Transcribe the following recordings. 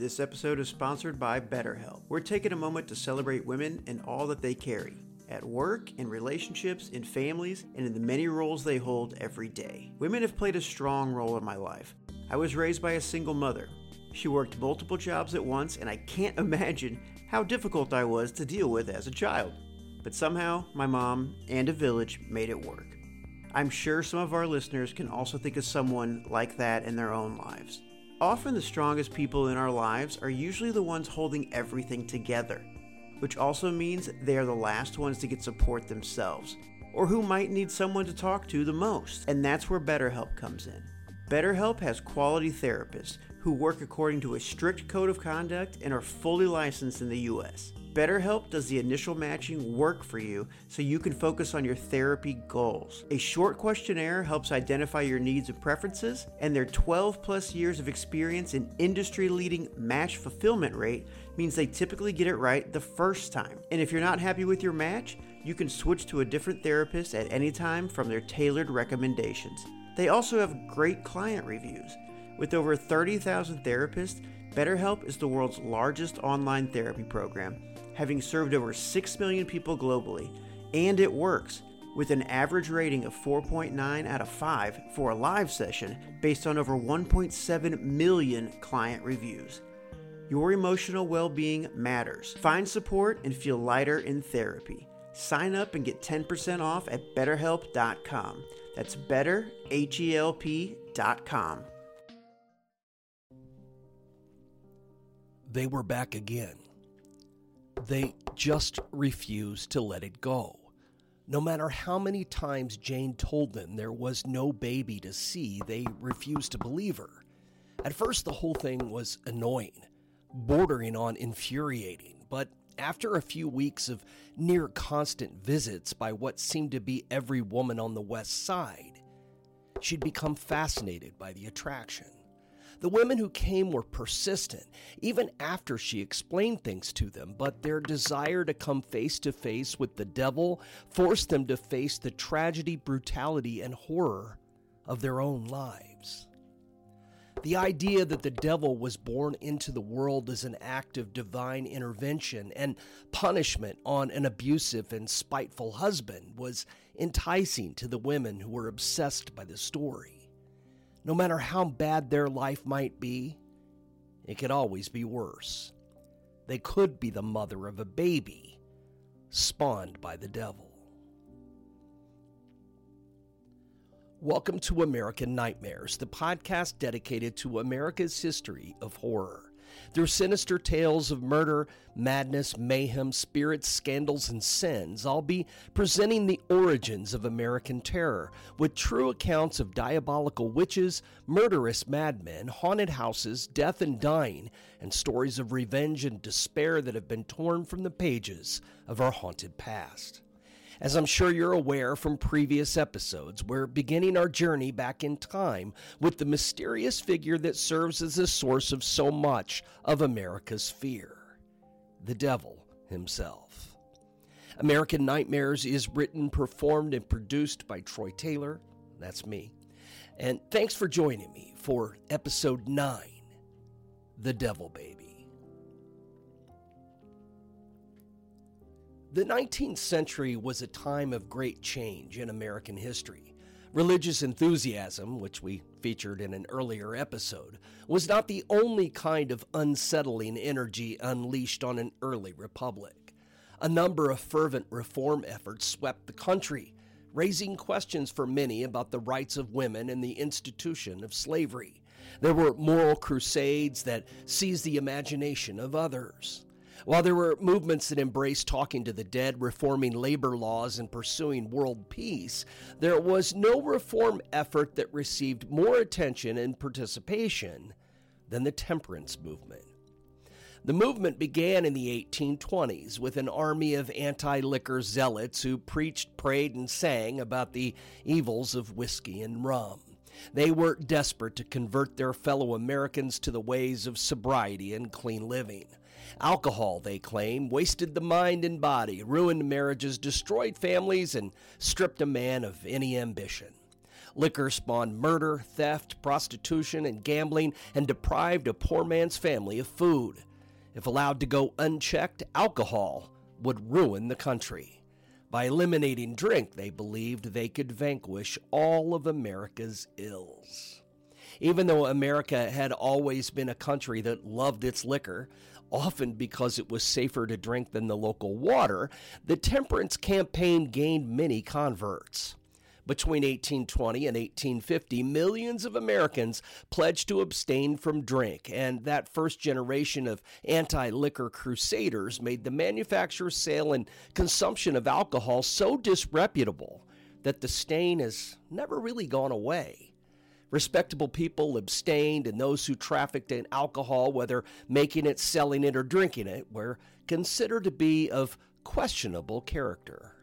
This episode is sponsored by BetterHelp. We're taking a moment to celebrate women and all that they carry. At work, in relationships, in families, and in the many roles they hold every day. Women have played a strong role in my life. I was raised by a single mother. She worked multiple jobs at once, and I can't imagine how difficult I was to deal with as a child. But somehow, my mom and a village made it work. I'm sure some of our listeners can also think of someone like that in their own lives. Often the strongest people in our lives are usually the ones holding everything together, which also means they are the last ones to get support themselves, or who might need someone to talk to the most. And that's where BetterHelp comes in. BetterHelp has quality therapists who work according to a strict code of conduct and are fully licensed in the U.S. BetterHelp does the initial matching work for you so you can focus on your therapy goals. A short questionnaire helps identify your needs and preferences, and their 12 plus years of experience in industry-leading match fulfillment rate means they typically get it right the first time. And if you're not happy with your match, you can switch to a different therapist at any time from their tailored recommendations. They also have great client reviews. With over 30,000 therapists, BetterHelp is the world's largest online therapy program, having served over 6 million people globally, and it works, with an average rating of 4.9 out of 5 for a live session based on over 1.7 million client reviews. Your emotional well-being matters. Find support and feel lighter in therapy. Sign up and get 10% off at BetterHelp.com. That's BetterHelp.com. They were back again. They just refused to let it go. No matter how many times Jane told them there was no baby to see, they refused to believe her. At first, the whole thing was annoying, bordering on infuriating, but after a few weeks of near constant visits by what seemed to be every woman on the West Side, she'd become fascinated by the attraction. The women who came were persistent, even after she explained things to them, but their desire to come face to face with the devil forced them to face the tragedy, brutality, and horror of their own lives. The idea that the devil was born into the world as an act of divine intervention and punishment on an abusive and spiteful husband was enticing to the women who were obsessed by the story. No matter how bad their life might be, it could always be worse. They could be the mother of a baby spawned by the devil. Welcome to American Nightmares, the podcast dedicated to America's history of horror. Through sinister tales of murder, madness, mayhem, spirits, scandals, and sins, I'll be presenting the origins of American terror with true accounts of diabolical witches, murderous madmen, haunted houses, death and dying, and stories of revenge and despair that have been torn from the pages of our haunted past. As I'm sure you're aware from previous episodes, we're beginning our journey back in time with the mysterious figure that serves as a source of so much of America's fear, the devil himself. American Nightmares is written, performed, and produced by Troy Taylor. That's me. And thanks for joining me for episode 9, The Devil Baby. The 19th century was a time of great change in American history. Religious enthusiasm, which we featured in an earlier episode, was not the only kind of unsettling energy unleashed on an early republic. A number of fervent reform efforts swept the country, raising questions for many about the rights of women and the institution of slavery. There were moral crusades that seized the imagination of others. While there were movements that embraced talking to the dead, reforming labor laws, and pursuing world peace, there was no reform effort that received more attention and participation than the temperance movement. The movement began in the 1820s with an army of anti-liquor zealots who preached, prayed, and sang about the evils of whiskey and rum. They were desperate to convert their fellow Americans to the ways of sobriety and clean living. Alcohol, they claim, wasted the mind and body, ruined marriages, destroyed families, and stripped a man of any ambition. Liquor spawned murder, theft, prostitution, and gambling, and deprived a poor man's family of food. If allowed to go unchecked, alcohol would ruin the country. By eliminating drink, they believed they could vanquish all of America's ills. Even though America had always been a country that loved its liquor, often because it was safer to drink than the local water, the temperance campaign gained many converts. Between 1820 and 1850, millions of Americans pledged to abstain from drink, and that first generation of anti-liquor crusaders made the manufacture, sale, and consumption of alcohol so disreputable that the stain has never really gone away. Respectable people abstained, and those who trafficked in alcohol, whether making it, selling it, or drinking it, were considered to be of questionable character.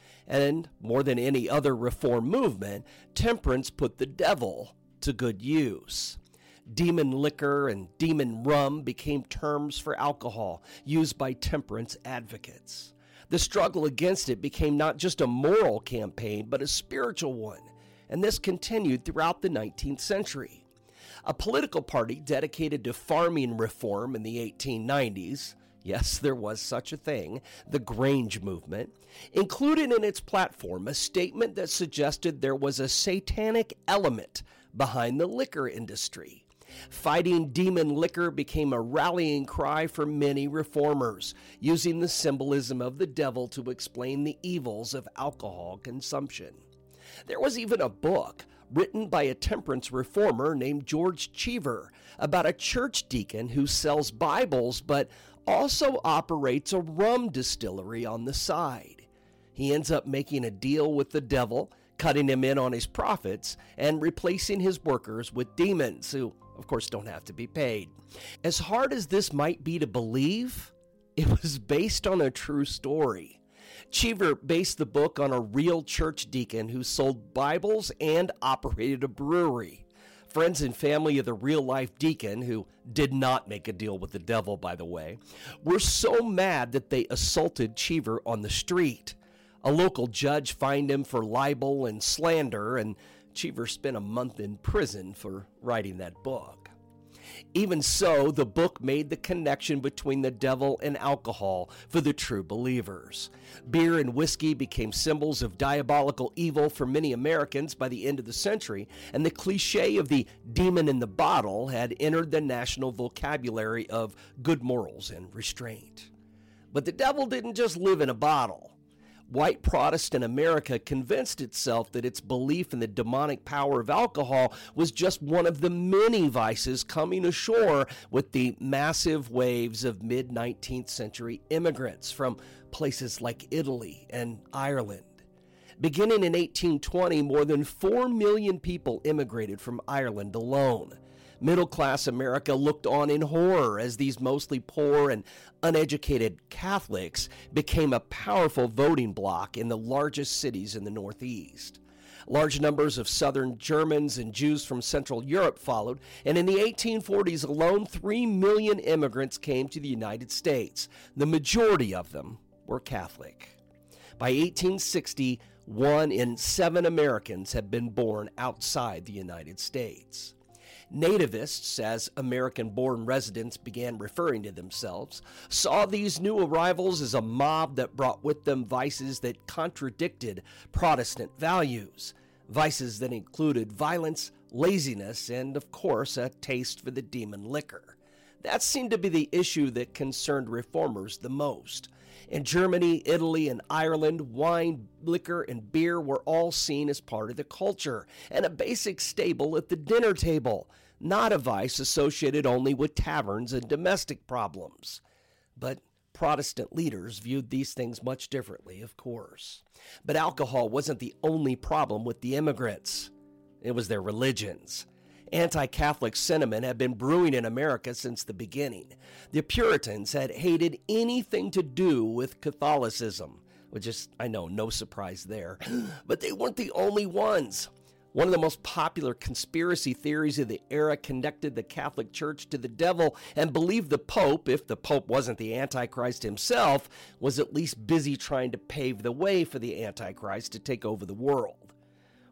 And more than any other reform movement, temperance put the devil to good use. Demon liquor and demon rum became terms for alcohol used by temperance advocates. The struggle against it became not just a moral campaign, but a spiritual one, and this continued throughout the 19th century. A political party dedicated to farming reform in the 1890s, yes, there was such a thing, the Grange Movement, included in its platform a statement that suggested there was a satanic element behind the liquor industry. Fighting demon liquor became a rallying cry for many reformers, using the symbolism of the devil to explain the evils of alcohol consumption. There was even a book written by a temperance reformer named George Cheever about a church deacon who sells Bibles but also operates a rum distillery on the side. He ends up making a deal with the devil, cutting him in on his profits, and replacing his workers with demons, who, of course, don't have to be paid. As hard as this might be to believe, it was based on a true story. Cheever based the book on a real church deacon who sold Bibles and operated a brewery. Friends and family of the real-life deacon, who did not make a deal with the devil, by the way, were so mad that they assaulted Cheever on the street. A local judge fined him for libel and slander, and Cheever spent a month in prison for writing that book. Even so, the book made the connection between the devil and alcohol for the true believers. Beer and whiskey became symbols of diabolical evil for many Americans by the end of the century, and the cliche of the demon in the bottle had entered the national vocabulary of good morals and restraint. But the devil didn't just live in a bottle. White Protestant America convinced itself that its belief in the demonic power of alcohol was just one of the many vices coming ashore with the massive waves of mid-19th century immigrants from places like Italy and Ireland. Beginning in 1820, more than 4 million people immigrated from Ireland alone. Middle-class America looked on in horror as these mostly poor and uneducated Catholics became a powerful voting bloc in the largest cities in the Northeast. Large numbers of Southern Germans and Jews from Central Europe followed, and in the 1840s alone, 3 million immigrants came to the United States. The majority of them were Catholic. By 1860, 1 in 7 Americans had been born outside the United States. Nativists, as American-born residents began referring to themselves, saw these new arrivals as a mob that brought with them vices that contradicted Protestant values, vices that included violence, laziness, and, of course, a taste for the demon liquor. That seemed to be the issue that concerned reformers the most. In Germany, Italy, and Ireland, wine, liquor, and beer were all seen as part of the culture and a basic staple at the dinner table, not a vice associated only with taverns and domestic problems. But Protestant leaders viewed these things much differently, of course. But alcohol wasn't the only problem with the immigrants. It was their religions. Anti-Catholic sentiment had been brewing in America since the beginning. The Puritans had hated anything to do with Catholicism, which is, I know, no surprise there. But they weren't the only ones. One of the most popular conspiracy theories of the era connected the Catholic Church to the devil and believed the Pope, if the Pope wasn't the Antichrist himself, was at least busy trying to pave the way for the Antichrist to take over the world.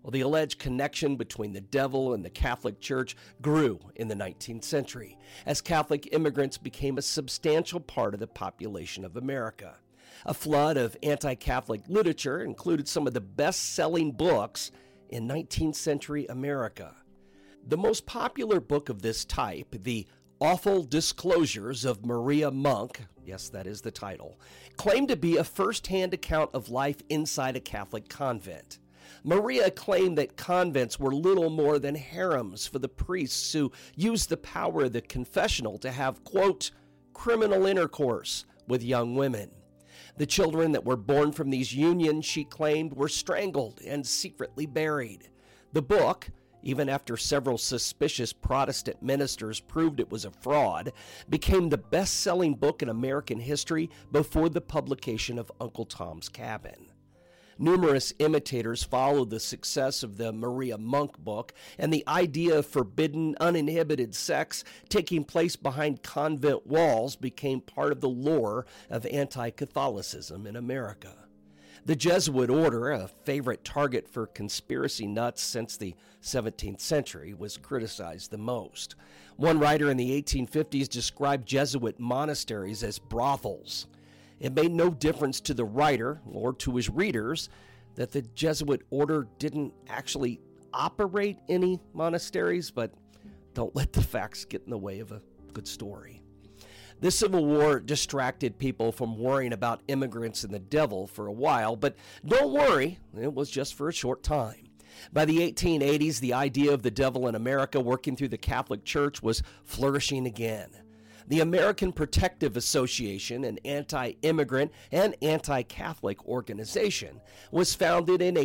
Well, the alleged connection between the devil and the Catholic Church grew in the 19th century as Catholic immigrants became a substantial part of the population of America. A flood of anti-Catholic literature included some of the best-selling books in 19th century America. The most popular book of this type, The Awful Disclosures of Maria Monk, yes, that is the title, claimed to be a first-hand account of life inside a Catholic convent. Maria claimed that convents were little more than harems for the priests who used the power of the confessional to have, quote, criminal intercourse with young women. The children that were born from these unions, she claimed, were strangled and secretly buried. The book, even after several suspicious Protestant ministers proved it was a fraud, became the best-selling book in American history before the publication of Uncle Tom's Cabin. Numerous imitators followed the success of the Maria Monk book, and the idea of forbidden, uninhibited sex taking place behind convent walls became part of the lore of anti-Catholicism in America. The Jesuit order, a favorite target for conspiracy nuts since the 17th century, was criticized the most. One writer in the 1850s described Jesuit monasteries as brothels. It made no difference to the writer or to his readers that the Jesuit order didn't actually operate any monasteries, but don't let the facts get in the way of a good story. The Civil War distracted people from worrying about immigrants and the devil for a while, but don't worry, it was just for a short time. By the 1880s, the idea of the devil in America working through the Catholic Church was flourishing again. The American Protective Association, an anti-immigrant and anti-Catholic organization, was founded in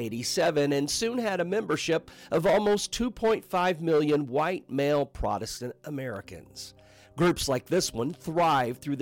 1887 and soon had a membership of almost 2.5 million white male Protestant Americans. Groups like this one thrived through the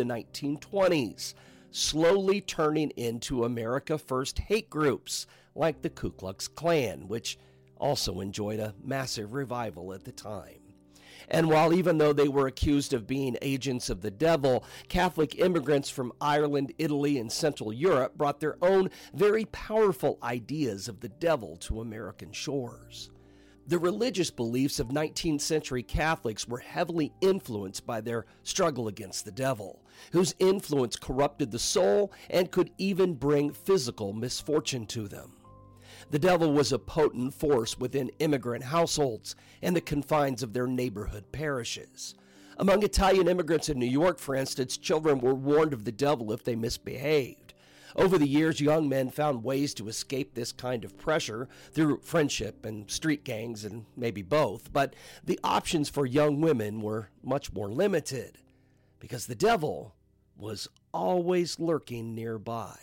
1920s, slowly turning into America First hate groups like the Ku Klux Klan, which also enjoyed a massive revival at the time. And while even though they were accused of being agents of the devil, Catholic immigrants from Ireland, Italy, and Central Europe brought their own very powerful ideas of the devil to American shores. The religious beliefs of 19th century Catholics were heavily influenced by their struggle against the devil, whose influence corrupted the soul and could even bring physical misfortune to them. The devil was a potent force within immigrant households and the confines of their neighborhood parishes. Among Italian immigrants in New York, for instance, children were warned of the devil if they misbehaved. Over the years, young men found ways to escape this kind of pressure through friendship and street gangs, and maybe both, but the options for young women were much more limited because the devil was always lurking nearby.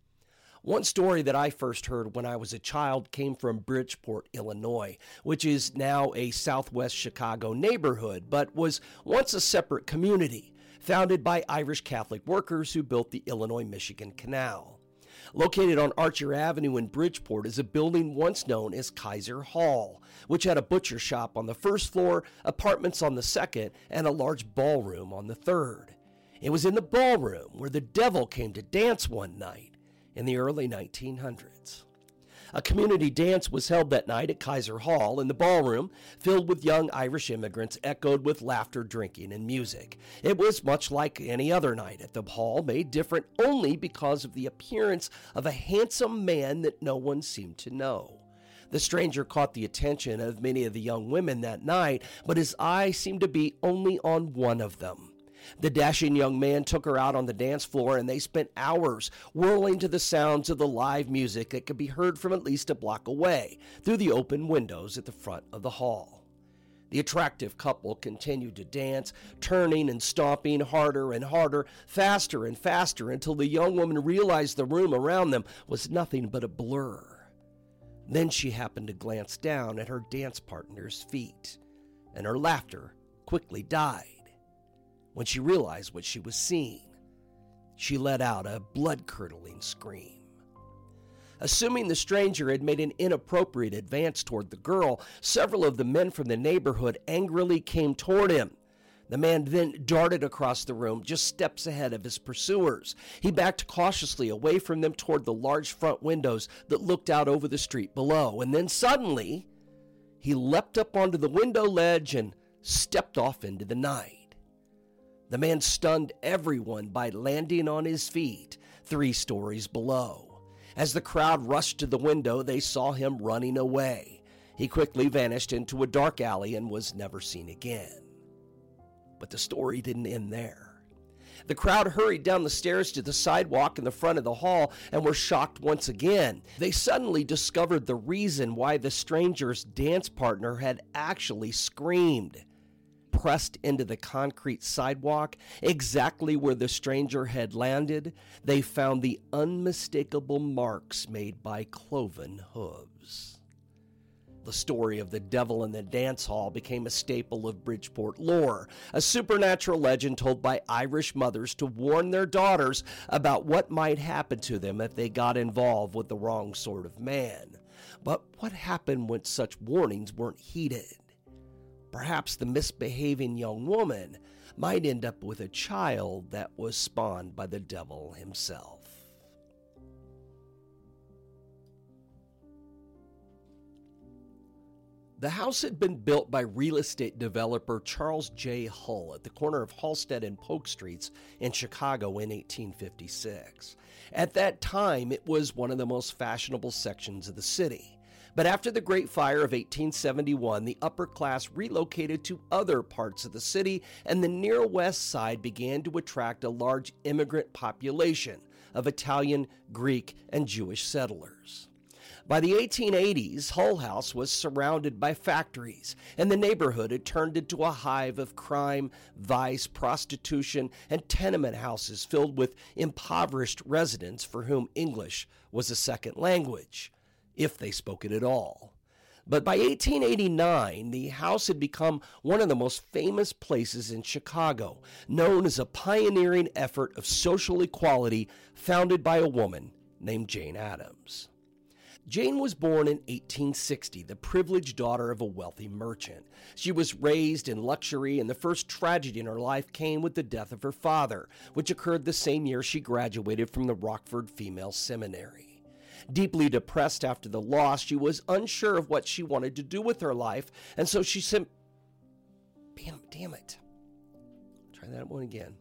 One story that I first heard when I was a child came from Bridgeport, Illinois, which is now a southwest Chicago neighborhood, but was once a separate community, founded by Irish Catholic workers who built the Illinois-Michigan Canal. Located on Archer Avenue in Bridgeport is a building once known as Kaiser Hall, which had a butcher shop on the first floor, apartments on the second, and a large ballroom on the third. It was in the ballroom where the devil came to dance one night in the early 1900s. A community dance was held that night at Kaiser Hall, and the ballroom, filled with young Irish immigrants, echoed with laughter, drinking, and music. It was much like any other night at the hall, made different only because of the appearance of a handsome man that no one seemed to know. The stranger caught the attention of many of the young women that night, but his eye seemed to be only on one of them. The dashing young man took her out on the dance floor, and they spent hours whirling to the sounds of the live music that could be heard from at least a block away through the open windows at the front of the hall. The attractive couple continued to dance, turning and stomping harder and harder, faster and faster, until the young woman realized the room around them was nothing but a blur. Then she happened to glance down at her dance partner's feet, and her laughter quickly died. When she realized what she was seeing, she let out a blood-curdling scream. Assuming the stranger had made an inappropriate advance toward the girl, several of the men from the neighborhood angrily came toward him. The man then darted across the room, just steps ahead of his pursuers. He backed cautiously away from them toward the large front windows that looked out over the street below. And then suddenly, he leapt up onto the window ledge and stepped off into the night. The man stunned everyone by landing on his feet 3 stories below. As the crowd rushed to the window, they saw him running away. He quickly vanished into a dark alley and was never seen again. But the story didn't end there. The crowd hurried down the stairs to the sidewalk in the front of the hall and were shocked once again. They suddenly discovered the reason why the stranger's dance partner had actually screamed. Pressed into the concrete sidewalk, exactly where the stranger had landed, they found the unmistakable marks made by cloven hooves. The story of the devil in the dance hall became a staple of Bridgeport lore, a supernatural legend told by Irish mothers to warn their daughters about what might happen to them if they got involved with the wrong sort of man. But what happened when such warnings weren't heeded? Perhaps the misbehaving young woman might end up with a child that was spawned by the devil himself. The house had been built by real estate developer Charles J. Hull at the corner of Halsted and Polk Streets in Chicago in 1856. At that time, it was one of the most fashionable sections of the city. But after the Great Fire of 1871, the upper class relocated to other parts of the city, and the near west side began to attract a large immigrant population of Italian, Greek, and Jewish settlers. By the 1880s, Hull House was surrounded by factories, and the neighborhood had turned into a hive of crime, vice, prostitution, and tenement houses filled with impoverished residents for whom English was a second language, if they spoke it at all. But by 1889, the house had become one of the most famous places in Chicago, known as a pioneering effort of social equality founded by a woman named Jane Addams. Jane was born in 1860, the privileged daughter of a wealthy merchant. She was raised in luxury, and the first tragedy in her life came with the death of her father, which occurred the same year she graduated from the Rockford Female Seminary. Deeply depressed after the loss, she was unsure of what she wanted to do with her life, and so she Damn it. Try that one again.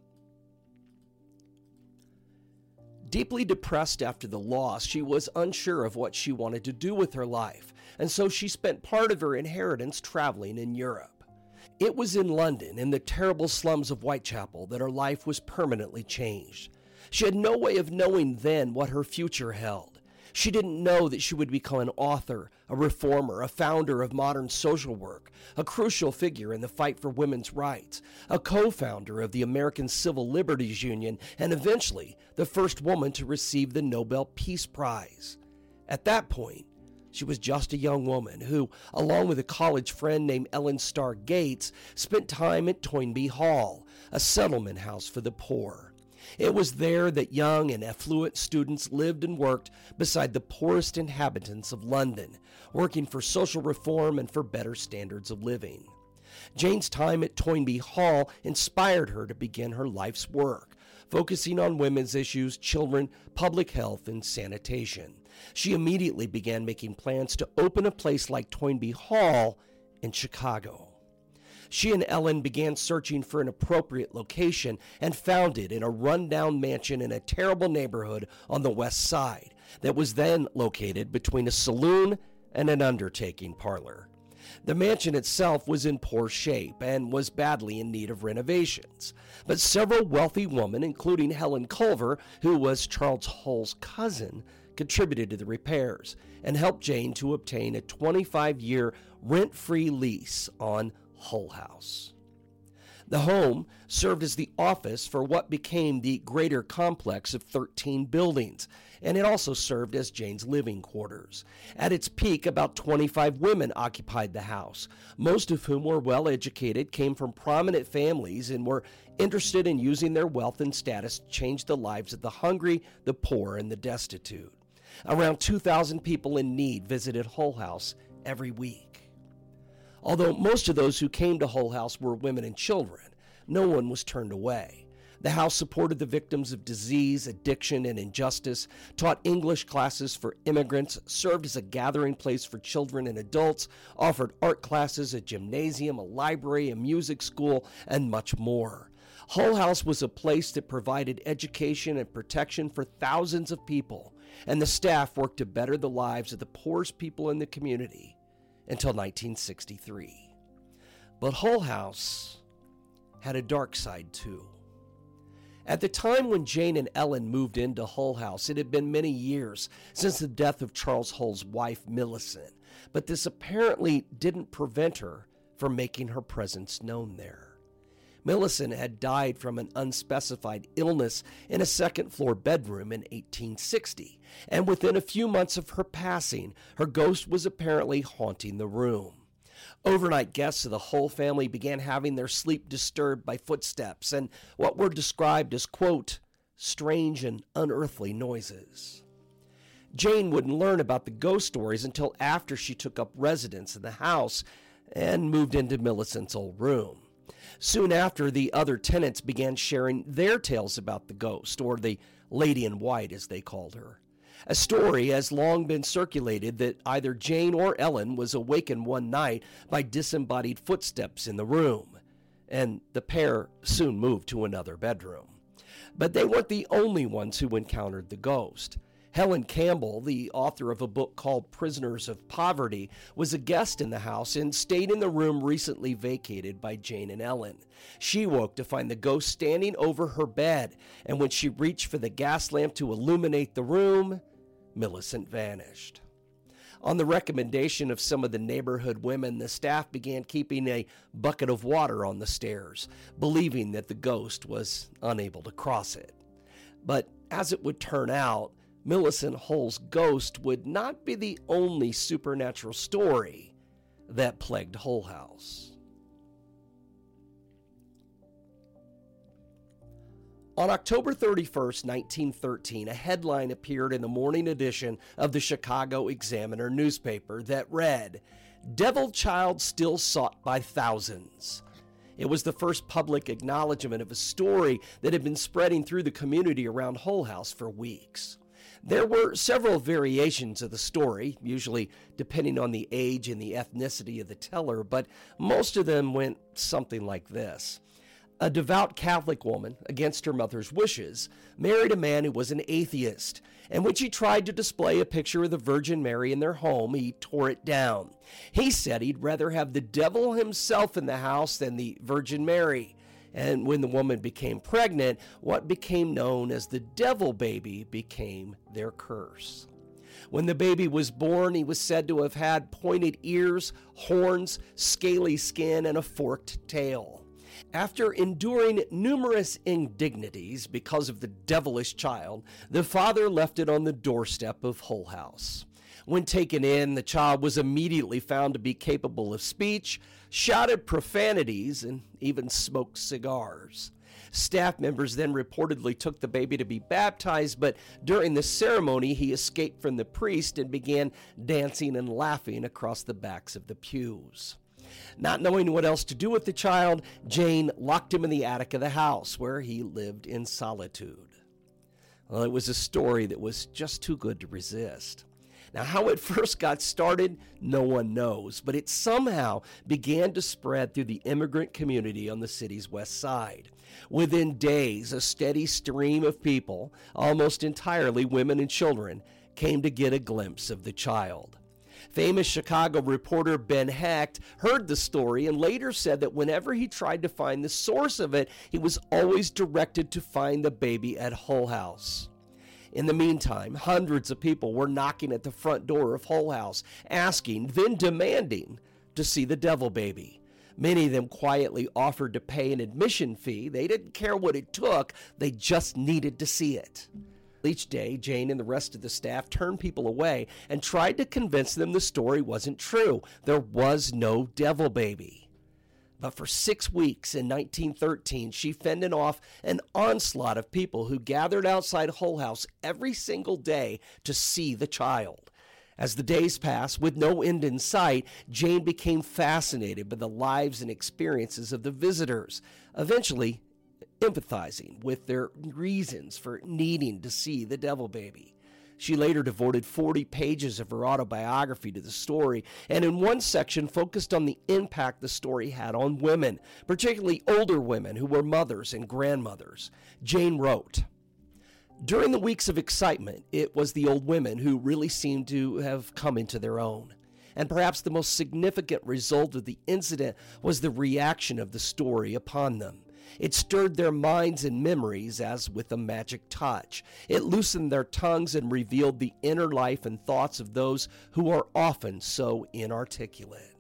Deeply depressed after the loss, she was unsure of what she wanted to do with her life, and so she spent part of her inheritance traveling in Europe. It was in London, in the terrible slums of Whitechapel, that her life was permanently changed. She had no way of knowing then what her future held. She didn't know that she would become an author, a reformer, a founder of modern social work, a crucial figure in the fight for women's rights, a co-founder of the American Civil Liberties Union, and eventually the first woman to receive the Nobel Peace Prize. At that point, she was just a young woman who, along with a college friend named Ellen Starr Gates, spent time at Toynbee Hall, a settlement house for the poor. It was there that young and affluent students lived and worked beside the poorest inhabitants of London, working for social reform and for better standards of living. Jane's time at Toynbee Hall inspired her to begin her life's work, focusing on women's issues, children, public health, and sanitation. She immediately began making plans to open a place like Toynbee Hall in Chicago. She and Ellen began searching for an appropriate location and found it in a rundown mansion in a terrible neighborhood on the west side that was then located between a saloon and an undertaking parlor. The mansion itself was in poor shape and was badly in need of renovations, but several wealthy women, including Helen Culver, who was Charles Hull's cousin, contributed to the repairs and helped Jane to obtain a 25-year rent-free lease on Hull House. The home served as the office for what became the greater complex of 13 buildings, and it also served as Jane's living quarters. At its peak, about 25 women occupied the house, most of whom were well educated, came from prominent families, and were interested in using their wealth and status to change the lives of the hungry, the poor, and the destitute. Around 2,000 people in need visited Hull House every week. Although most of those who came to Hull House were women and children, no one was turned away. The house supported the victims of disease, addiction, and injustice, taught English classes for immigrants, served as a gathering place for children and adults, offered art classes, a gymnasium, a library, a music school, and much more. Hull House was a place that provided education and protection for thousands of people, and the staff worked to better the lives of the poorest people in the community until 1963. But Hull House had a dark side too. At the time when Jane and Ellen moved into Hull House, it had been many years since the death of Charles Hull's wife, Millicent, but this apparently didn't prevent her from making her presence known there. Millicent had died from an unspecified illness in a second-floor bedroom in 1860, and within a few months of her passing, her ghost was apparently haunting the room. Overnight guests of the Hull family began having their sleep disturbed by footsteps and what were described as, quote, strange and unearthly noises. Jane wouldn't learn about the ghost stories until after she took up residence in the house and moved into Millicent's old room. Soon after, the other tenants began sharing their tales about the ghost, or the Lady in White as they called her. A story has long been circulated that either Jane or Ellen was awakened one night by disembodied footsteps in the room, and the pair soon moved to another bedroom. But they weren't the only ones who encountered the ghost. Helen Campbell, the author of a book called Prisoners of Poverty, was a guest in the house and stayed in the room recently vacated by Jane and Ellen. She woke to find the ghost standing over her bed, and when she reached for the gas lamp to illuminate the room, Millicent vanished. On the recommendation of some of the neighborhood women, the staff began keeping a bucket of water on the stairs, believing that the ghost was unable to cross it. But as it would turn out, Millicent Hull's ghost would not be the only supernatural story that plagued Hull House. On October 31st, 1913, a headline appeared in the morning edition of the Chicago Examiner newspaper that read, "Devil Child Still Sought by Thousands." It was the first public acknowledgement of a story that had been spreading through the community around Hull House for weeks. There were several variations of the story, usually depending on the age and the ethnicity of the teller, but most of them went something like this. A devout Catholic woman, against her mother's wishes, married a man who was an atheist, and when she tried to display a picture of the Virgin Mary in their home, he tore it down. He said he'd rather have the devil himself in the house than the Virgin Mary. And when the woman became pregnant, what became known as the devil baby became their curse. When the baby was born, he was said to have had pointed ears, horns, scaly skin, and a forked tail. After enduring numerous indignities because of the devilish child, the father left it on the doorstep of Hull House. When taken in, the child was immediately found to be capable of speech, shouted profanities, and even smoked cigars. Staff members then reportedly took the baby to be baptized, but during the ceremony, he escaped from the priest and began dancing and laughing across the backs of the pews. Not knowing what else to do with the child, Jane locked him in the attic of the house, where he lived in solitude. Well, it was a story that was just too good to resist. Now, how it first got started, no one knows, but it somehow began to spread through the immigrant community on the city's west side. Within days, a steady stream of people, almost entirely women and children, came to get a glimpse of the child. Famous Chicago reporter Ben Hecht heard the story and later said that whenever he tried to find the source of it, he was always directed to find the baby at Hull House. In the meantime, hundreds of people were knocking at the front door of Hull House, asking, then demanding, to see the devil baby. Many of them quietly offered to pay an admission fee. They didn't care what it took, they just needed to see it. Each day, Jane and the rest of the staff turned people away and tried to convince them the story wasn't true. There was no devil baby. But for 6 weeks in 1913, she fended off an onslaught of people who gathered outside Hull House every single day to see the child. As the days passed, with no end in sight, Jane became fascinated by the lives and experiences of the visitors, eventually empathizing with their reasons for needing to see the Devil Baby. She later devoted 40 pages of her autobiography to the story, and in one section focused on the impact the story had on women, particularly older women who were mothers and grandmothers. Jane wrote, "During the weeks of excitement, it was the old women who really seemed to have come into their own. And perhaps the most significant result of the incident was the reaction of the story upon them. It stirred their minds and memories as with a magic touch. It loosened their tongues and revealed the inner life and thoughts of those who are often so inarticulate."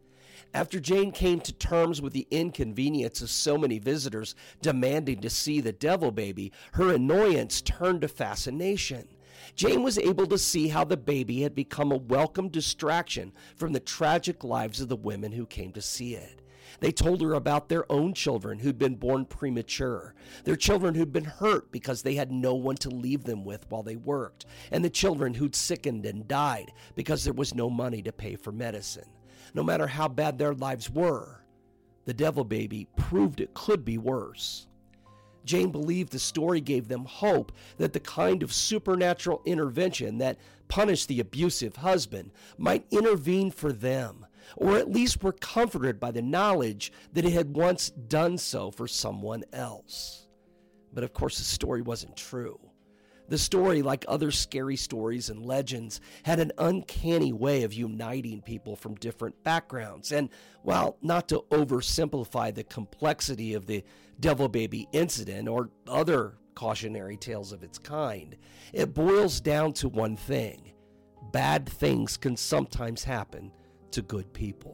After Jane came to terms with the inconvenience of so many visitors demanding to see the Devil Baby, her annoyance turned to fascination. Jane was able to see how the baby had become a welcome distraction from the tragic lives of the women who came to see it. They told her about their own children who'd been born premature, their children who'd been hurt because they had no one to leave them with while they worked, and the children who'd sickened and died because there was no money to pay for medicine. No matter how bad their lives were, the Devil Baby proved it could be worse. Jane believed the story gave them hope that the kind of supernatural intervention that punished the abusive husband might intervene for them, or at least were comforted by the knowledge that it had once done so for someone else. But of course, the story wasn't true. The story, like other scary stories and legends, had an uncanny way of uniting people from different backgrounds. And while not to oversimplify the complexity of the Devil Baby incident or other cautionary tales of its kind, it boils down to one thing: bad things can sometimes happen to good people.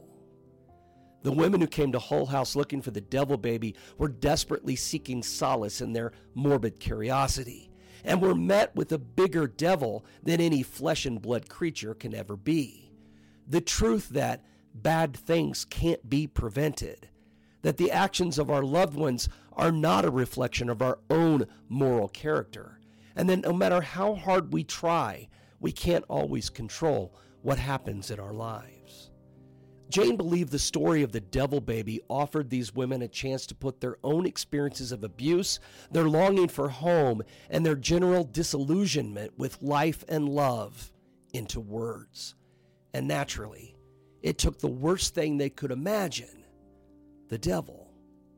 The women who came to Hull House looking for the Devil Baby were desperately seeking solace in their morbid curiosity, and were met with a bigger devil than any flesh and blood creature can ever be. The truth that bad things can't be prevented, that the actions of our loved ones are not a reflection of our own moral character, and that no matter how hard we try, we can't always control what happens in our lives. Jane believed the story of the Devil Baby offered these women a chance to put their own experiences of abuse, their longing for home, and their general disillusionment with life and love into words. And naturally, it took the worst thing they could imagine, the devil,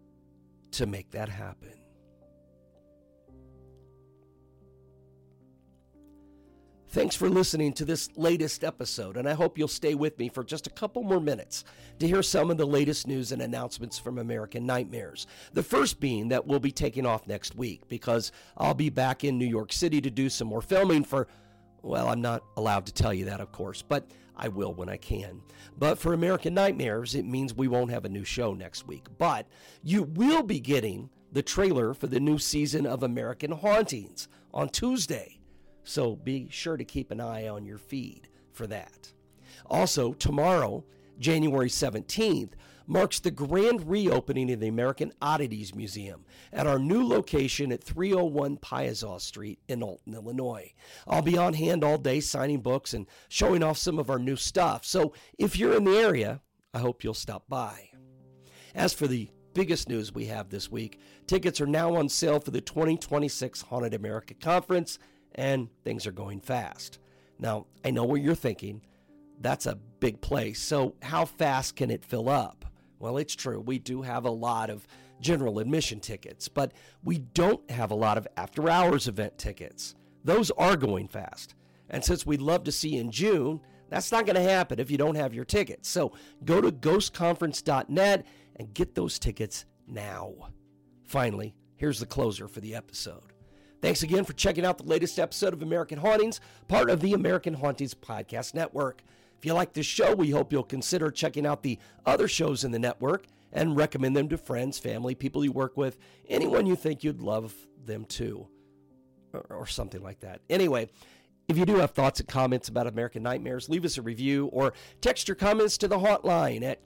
to make that happen. Thanks for listening to this latest episode, and I hope you'll stay with me for just a couple more minutes to hear some of the latest news and announcements from American Nightmares. The first being that we'll be taking off next week because I'll be back in New York City to do some more filming for, well, I'm not allowed to tell you that, of course, but I will when I can. But for American Nightmares, it means we won't have a new show next week. But you will be getting the trailer for the new season of American Hauntings on Tuesday. So be sure to keep an eye on your feed for that. Also, tomorrow, January 17th, marks the grand reopening of the American Oddities Museum at our new location at 301 Piazza Street in Alton, Illinois. I'll be on hand all day signing books and showing off some of our new stuff. So if you're in the area, I hope you'll stop by. As for the biggest news we have this week, tickets are now on sale for the 2026 Haunted America Conference, and things are going fast. Now, I know what you're thinking. That's a big place, so how fast can it fill up? Well, it's true. We do have a lot of general admission tickets, but we don't have a lot of after-hours event tickets. Those are going fast. And since we'd love to see you in June, that's not going to happen if you don't have your tickets. So go to ghostconference.net and get those tickets now. Finally, here's the closer for the episode. Thanks again for checking out the latest episode of American Hauntings, part of the American Hauntings Podcast Network. If you like this show, we hope you'll consider checking out the other shows in the network and recommend them to friends, family, people you work with, anyone you think you'd love them to, or something like that. Anyway, if you do have thoughts and comments about American Nightmares, leave us a review or text your comments to the hotline at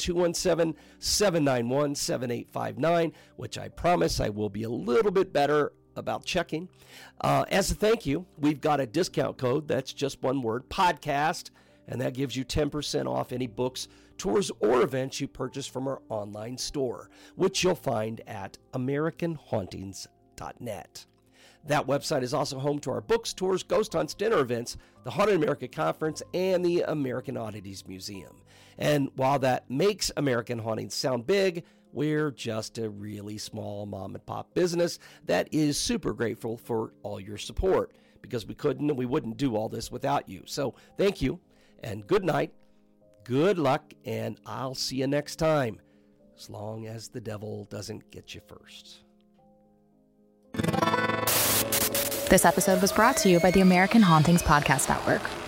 217-791-7859, which I promise I will be a little bit better about checking. As a thank you, we've got a discount code that's just one word, podcast, and that gives you 10% off any books, tours, or events you purchase from our online store, which you'll find at AmericanHauntings.net. That website is also home to our books, tours, ghost hunts, dinner events, the Haunted America Conference, and the American Oddities Museum. And while that makes American Hauntings sound big, we're just a really small mom-and-pop business that is super grateful for all your support, because we couldn't and we wouldn't do all this without you. So thank you, and good night, good luck, and I'll see you next time, as long as the devil doesn't get you first. This episode was brought to you by the American Hauntings Podcast Network.